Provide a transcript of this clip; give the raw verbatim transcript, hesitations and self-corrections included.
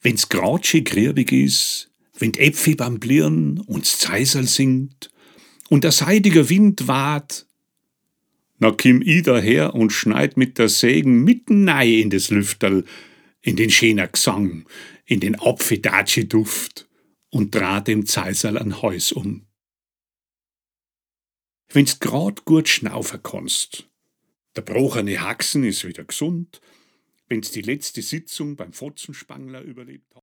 Wenn's grad schön griebig is, wenn d'Äpfel beim Blirren und's Zeisel singt und der seidiger Wind waht, na kimm i daher und schneid mit der Sägen mitten nei in des Lüfterl, in den schöner Gesang, in den Apfeldatschi-Duft und drah dem Zeisel an Häus um. Wenn's grad gut schnaufen kannst, der brochene Haxen is wieder gesund, wenn's die letzte Sitzung beim Fotzenspangler überlebt hat.